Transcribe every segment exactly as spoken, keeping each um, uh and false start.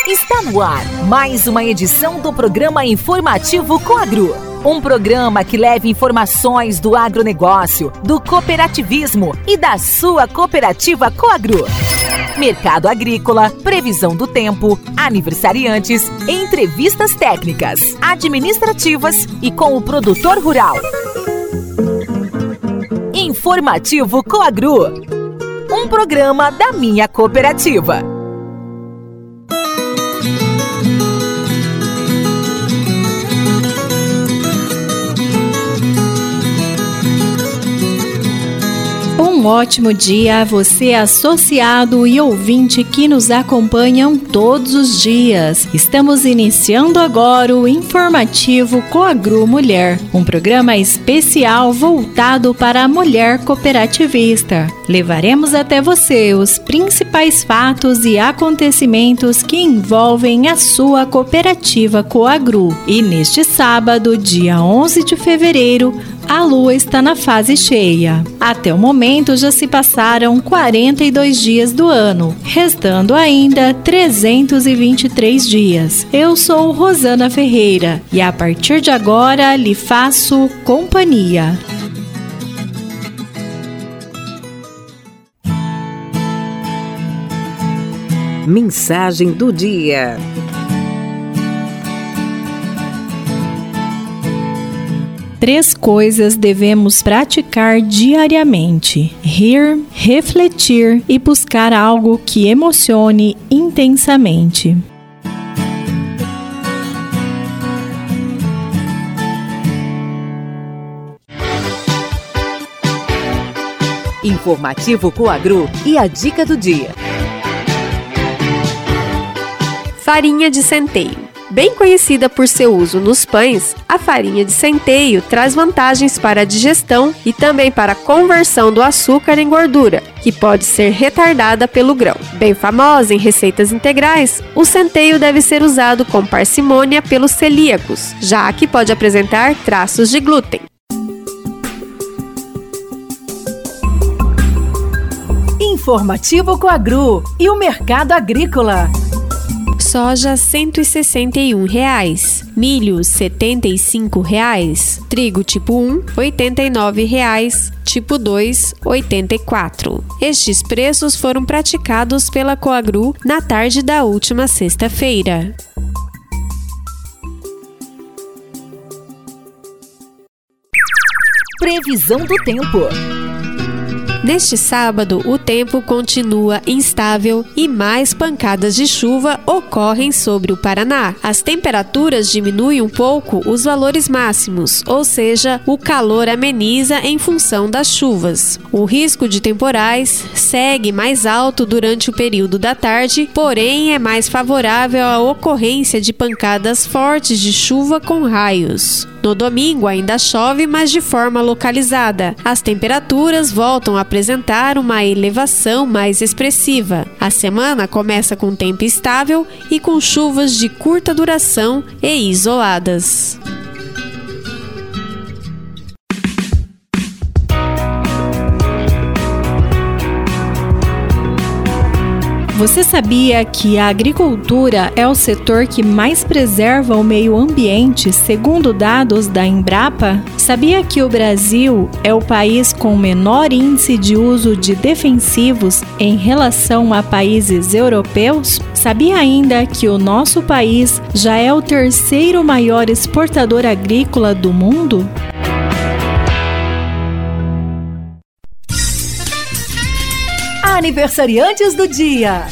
Está no ar mais uma edição do programa informativo Coagro. Um programa que leva informações do agronegócio, do cooperativismo e da sua cooperativa Coagro. Mercado agrícola, previsão do tempo, aniversariantes, entrevistas técnicas, administrativas e com o produtor rural. Informativo Coagro. Um programa da minha cooperativa. Um ótimo dia a você, associado e ouvinte que nos acompanham todos os dias. Estamos iniciando agora o informativo Coagro Mulher, um programa especial voltado para a mulher cooperativista. Levaremos até você os principais fatos e acontecimentos que envolvem a sua cooperativa Coagro. E neste sábado, dia onze de fevereiro, a lua está na fase cheia. Até o momento já se passaram quarenta e dois dias do ano, restando ainda trezentos e vinte e três dias. Eu sou Rosana Ferreira e a partir de agora lhe faço companhia. Mensagem do dia. Três coisas devemos praticar diariamente: rir, refletir e buscar algo que emocione intensamente. Informativo Coagro e a dica do dia. Farinha de centeio. Bem conhecida por seu uso nos pães, a farinha de centeio traz vantagens para a digestão e também para a conversão do açúcar em gordura, que pode ser retardada pelo grão. Bem famosa em receitas integrais, o centeio deve ser usado com parcimônia pelos celíacos, já que pode apresentar traços de glúten. Informativo Coagro e o mercado agrícola. Soja cento e sessenta e um reais, milho setenta e cinco reais, trigo tipo um oitenta e nove reais, tipo dois oitenta e quatro. Estes preços foram praticados pela Coagro na tarde da última sexta-feira. Previsão do tempo. Neste sábado, o tempo continua instável e mais pancadas de chuva ocorrem sobre o Paraná. As temperaturas diminuem um pouco os valores máximos, ou seja, o calor ameniza em função das chuvas. O risco de temporais segue mais alto durante o período da tarde, porém é mais favorável à ocorrência de pancadas fortes de chuva com raios. No domingo ainda chove, mas de forma localizada. As temperaturas voltam a apresentar uma elevação mais expressiva. A semana começa com tempo estável e com chuvas de curta duração e isoladas. Você sabia que a agricultura é o setor que mais preserva o meio ambiente, segundo dados da Embrapa? Sabia que o Brasil é o país com menor índice de uso de defensivos em relação a países europeus? Sabia ainda que o nosso país já é o terceiro maior exportador agrícola do mundo? Aniversariantes do dia.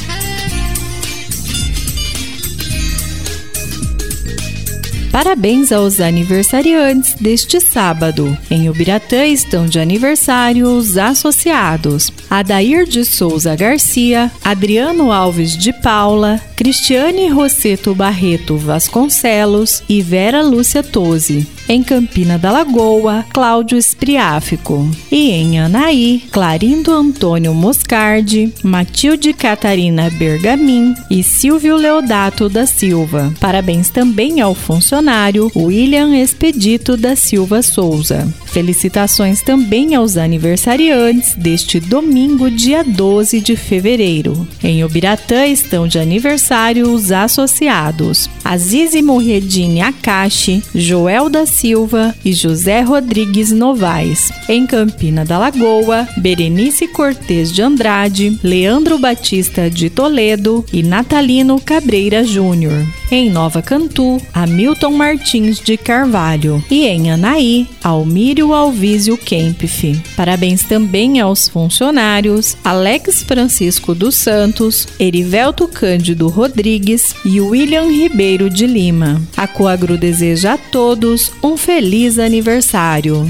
Parabéns aos aniversariantes deste sábado. Em Ubiratã estão de aniversário os associados: Adair de Souza Garcia, Adriano Alves de Paula, Cristiane Rosseto Barreto Vasconcelos e Vera Lúcia Tosi. Em Campina da Lagoa, Cláudio Espriáfico. E em Anaí, Clarindo Antônio Moscardi, Matilde Catarina Bergamin e Silvio Leodato da Silva. Parabéns também ao funcionário William Expedito da Silva Souza. Felicitações também aos aniversariantes deste domingo, dia doze de fevereiro. Em Ubiratã estão de aniversário os associados Azize Morredini Akashi, Joel da Silva e José Rodrigues Novaes. Em Campina da Lagoa, Berenice Cortez de Andrade, Leandro Batista de Toledo e Natalino Cabreira Júnior. Em Nova Cantu, Hamilton Martins de Carvalho. E em Anaí, Almírio Alvísio Kempf. Parabéns também aos funcionários Alex Francisco dos Santos, Erivelto Cândido Rodrigues e William Ribeiro de Lima. A Coagru deseja a todos um feliz aniversário.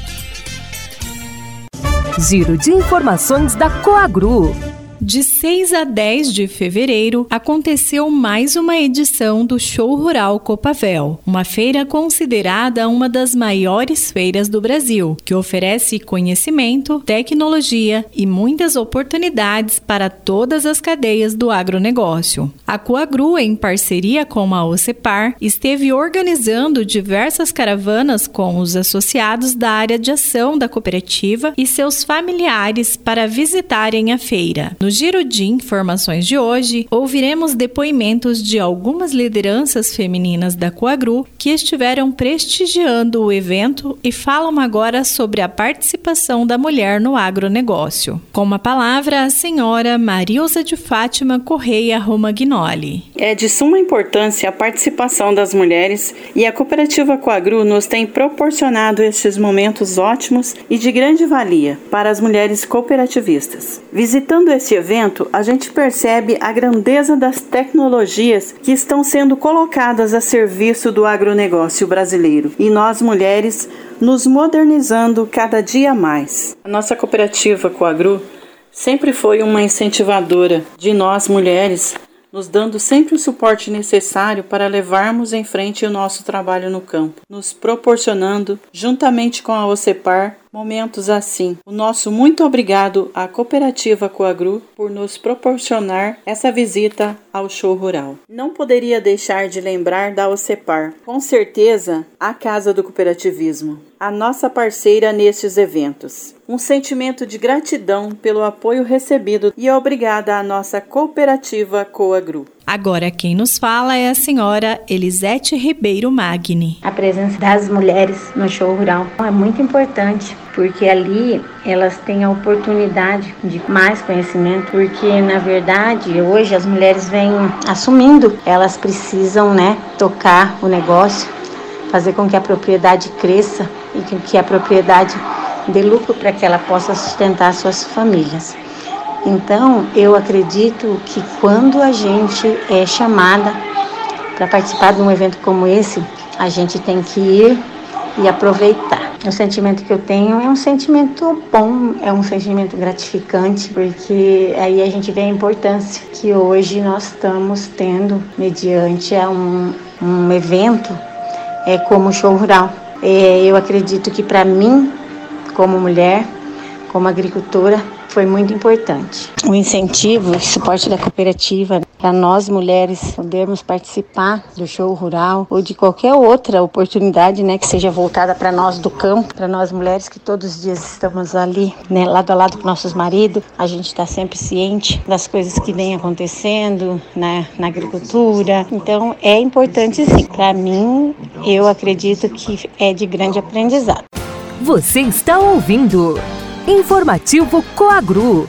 Giro de informações da Coagru. De seis a dez de fevereiro, aconteceu mais uma edição do Show Rural Copavel, uma feira considerada uma das maiores feiras do Brasil, que oferece conhecimento, tecnologia e muitas oportunidades para todas as cadeias do agronegócio. A Coagru, em parceria com a OCEPAR, esteve organizando diversas caravanas com os associados da área de ação da cooperativa e seus familiares para visitarem a feira. No Giro de Informações de hoje, ouviremos depoimentos de algumas lideranças femininas da Coagru que estiveram prestigiando o evento e falam agora sobre a participação da mulher no agronegócio. Com a palavra, a senhora Marilza de Fátima Correia Romagnoli. É de suma importância a participação das mulheres e a cooperativa Coagru nos tem proporcionado estes momentos ótimos e de grande valia para as mulheres cooperativistas. Visitando este evento, a gente percebe a grandeza das tecnologias que estão sendo colocadas a serviço do agronegócio brasileiro e nós, mulheres, nos modernizando cada dia mais. A nossa cooperativa Coagru sempre foi uma incentivadora de nós, mulheres, nos dando sempre o suporte necessário para levarmos em frente o nosso trabalho no campo, nos proporcionando, juntamente com a OCEPAR, momentos assim. O nosso muito obrigado à cooperativa Coagru por nos proporcionar essa visita ao show rural. Não poderia deixar de lembrar da OCEPAR, com certeza a Casa do Cooperativismo, a nossa parceira nestes eventos. Um sentimento de gratidão pelo apoio recebido e obrigada à nossa cooperativa Coagru. Agora quem nos fala é a senhora Elisete Ribeiro Magni. A presença das mulheres no show rural é muito importante, porque ali elas têm a oportunidade de mais conhecimento, porque na verdade hoje as mulheres vêm assumindo, elas precisam, né, tocar o negócio, fazer com que a propriedade cresça e com que a propriedade dê lucro para que ela possa sustentar suas famílias. Então, eu acredito que quando a gente é chamada para participar de um evento como esse, a gente tem que ir e aproveitar. O sentimento que eu tenho é um sentimento bom, é um sentimento gratificante, porque aí a gente vê a importância que hoje nós estamos tendo mediante um, um evento é, como o Show Rural. É, eu acredito que para mim, como mulher, como agricultora, foi muito importante. O incentivo e suporte da cooperativa para nós mulheres podermos participar do show rural ou de qualquer outra oportunidade, né, que seja voltada para nós do campo, para nós mulheres que todos os dias estamos ali, né, lado a lado com nossos maridos, a gente está sempre ciente das coisas que vem acontecendo na, na agricultura. Então é importante sim. Para mim, eu acredito que é de grande aprendizado. Você está ouvindo Informativo Coagru.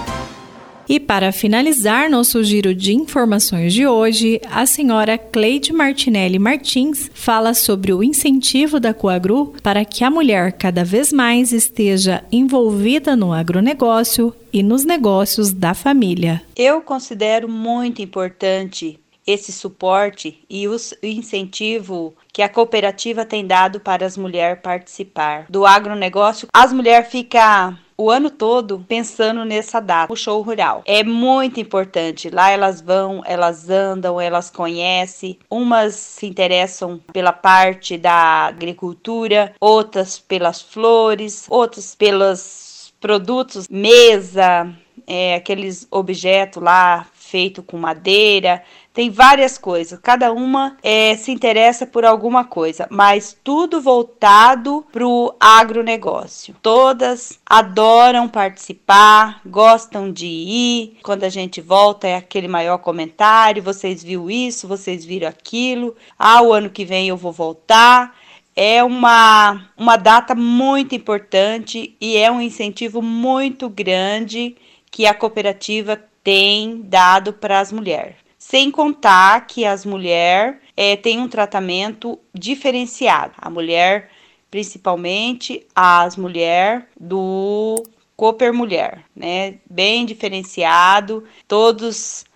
E para finalizar nosso giro de informações de hoje, a senhora Cleide Martinelli Martins fala sobre o incentivo da Coagru para que a mulher cada vez mais esteja envolvida no agronegócio e nos negócios da família. Eu considero muito importante esse suporte e o incentivo que a cooperativa tem dado para as mulheres participar do agronegócio. As mulheres ficam o ano todo pensando nessa data, o show rural. É muito importante. Lá elas vão, elas andam, elas conhecem. Umas se interessam pela parte da agricultura, outras pelas flores, outras pelos produtos, mesa, é, aqueles objetos lá feito com madeira, tem várias coisas, cada uma é, se interessa por alguma coisa, mas tudo voltado para o agronegócio. Todas adoram participar, gostam de ir, quando a gente volta é aquele maior comentário, vocês viram isso, vocês viram aquilo, ah, o ano que vem eu vou voltar. É uma, uma data muito importante e é um incentivo muito grande que a cooperativa tem dado para as mulheres. Sem contar que as mulheres é, têm um tratamento diferenciado. A mulher, principalmente as mulheres do Cooper Mulher, né? Bem diferenciado. Todos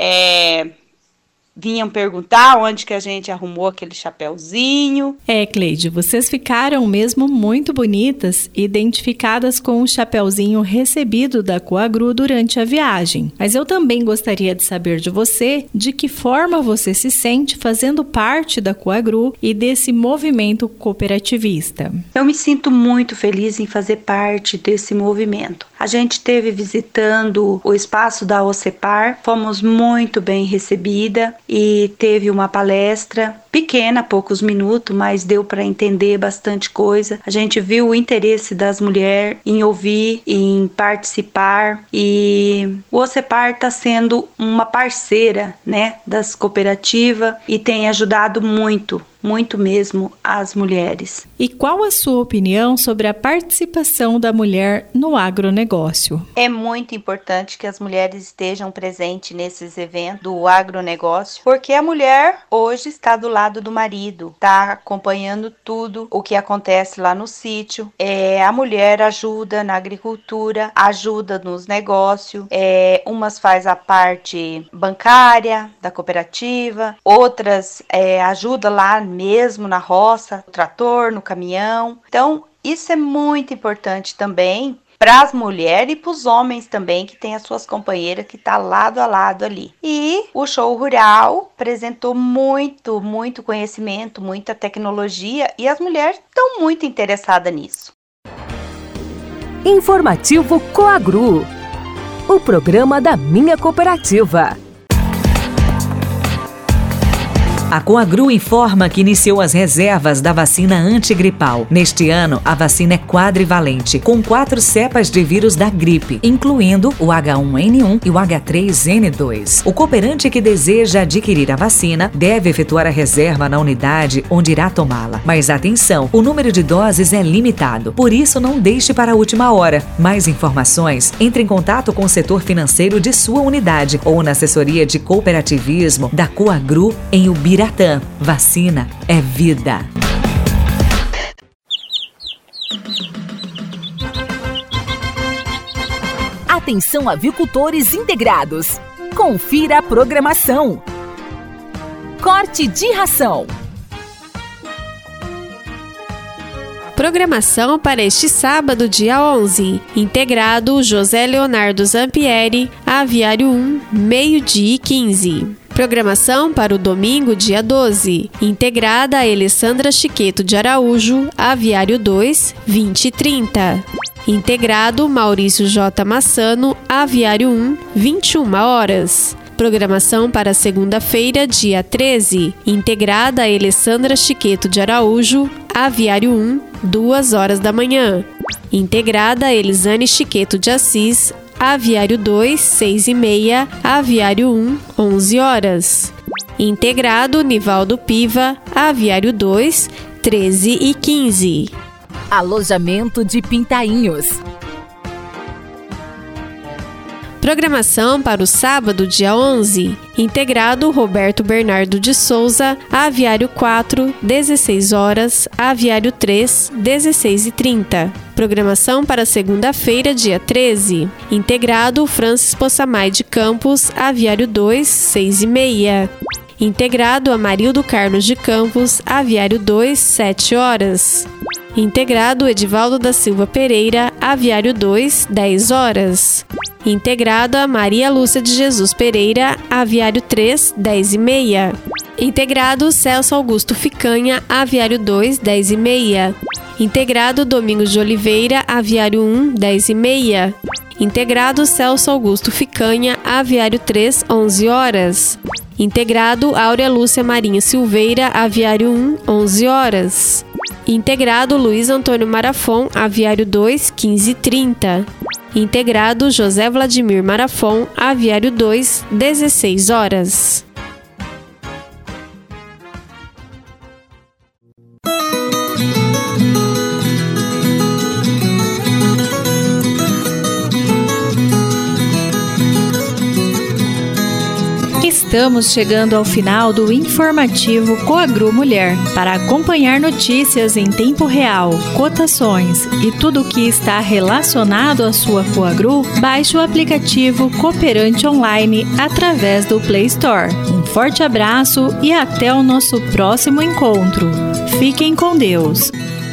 é, vinham perguntar onde que a gente arrumou aquele chapéuzinho. É, Cleide, vocês ficaram mesmo muito bonitas, identificadas com o chapéuzinho recebido da Coagru durante a viagem. Mas eu também gostaria de saber de você de que forma você se sente fazendo parte da Coagru e desse movimento cooperativista. Eu me sinto muito feliz em fazer parte desse movimento. A gente esteve visitando o espaço da OCEPAR, fomos muito bem recebida e teve uma palestra pequena, poucos minutos, mas deu para entender bastante coisa. A gente viu o interesse das mulheres em ouvir, em participar, e o OCEPAR está sendo uma parceira, né, das cooperativas e tem ajudado muito, muito mesmo as mulheres. E qual a sua opinião sobre a participação da mulher no agronegócio? É muito importante que as mulheres estejam presentes nesses eventos do agronegócio, porque a mulher hoje está do lado do marido, está acompanhando tudo o que acontece lá no sítio. É, a mulher ajuda na agricultura, ajuda nos negócios, é, umas faz a parte bancária da cooperativa, outras é, ajuda lá mesmo na roça, no trator, no caminhão. Então, isso é muito importante também para as mulheres e para os homens também, que tem as suas companheiras que tá lado a lado ali. E o show rural apresentou muito, muito conhecimento, muita tecnologia, e as mulheres estão muito interessadas nisso. Informativo Coagru, o programa da minha cooperativa. A Coagru informa que iniciou as reservas da vacina antigripal. Neste ano, a vacina é quadrivalente, com quatro cepas de vírus da gripe, incluindo o H um N um e o H três N dois. O cooperante que deseja adquirir a vacina deve efetuar a reserva na unidade onde irá tomá-la. Mas atenção, o número de doses é limitado, por isso não deixe para a última hora. Mais informações, entre em contato com o setor financeiro de sua unidade ou na assessoria de cooperativismo da Coagru em Ubiratã. Vacina é vida. Atenção, avicultores integrados. Confira a programação. Corte de ração. Programação para este sábado, dia onze. Integrado José Leonardo Zampieri, Aviário um, meio-dia e quinze. Programação para o domingo, dia doze. Integrada Alessandra Chiqueto de Araújo, Aviário dois, vinte e trinta. Integrado Maurício J. Massano, Aviário um, vinte e uma horas. Programação para segunda-feira, dia treze. Integrada Alessandra Chiqueto de Araújo, Aviário um, duas horas da manhã. Integrada Elisane Chiqueto de Assis, Aviário dois, seis e meia, Aviário um, onze horas. Integrado Nivaldo Piva, Aviário dois, treze e quinze. Alojamento de Pintainhos. Programação para o sábado, dia onze. Integrado Roberto Bernardo de Souza, Aviário quatro, dezesseis horas, Aviário três, dezesseis e trinta. Programação para segunda-feira, dia treze. Integrado Francis Possamay de Campos, Aviário dois, seis e meia. Integrado Amarildo Carlos de Campos, Aviário dois, sete horas. Integrado Edivaldo da Silva Pereira, Aviário dois, dez horas. Integrado a Maria Lúcia de Jesus Pereira, Aviário três, dez e meia. Integrado Celso Augusto Ficanha, Aviário dois, dez e meia. Integrado Domingos de Oliveira, Aviário um, dez e meia. Integrado Celso Augusto Ficanha, Aviário três, onze horas. Integrado Áurea Lúcia Marinho Silveira, Aviário um, onze horas. Integrado Luiz Antônio Marafon, Aviário dois, quinze e trinta. Integrado José Vladimir Marafon, Aviário dois, dezesseis horas. Estamos chegando ao final do informativo Coagru Mulher. Para acompanhar notícias em tempo real, cotações e tudo o que está relacionado à sua Coagru, baixe o aplicativo Cooperante Online através do Play Store. Um forte abraço e até o nosso próximo encontro. Fiquem com Deus!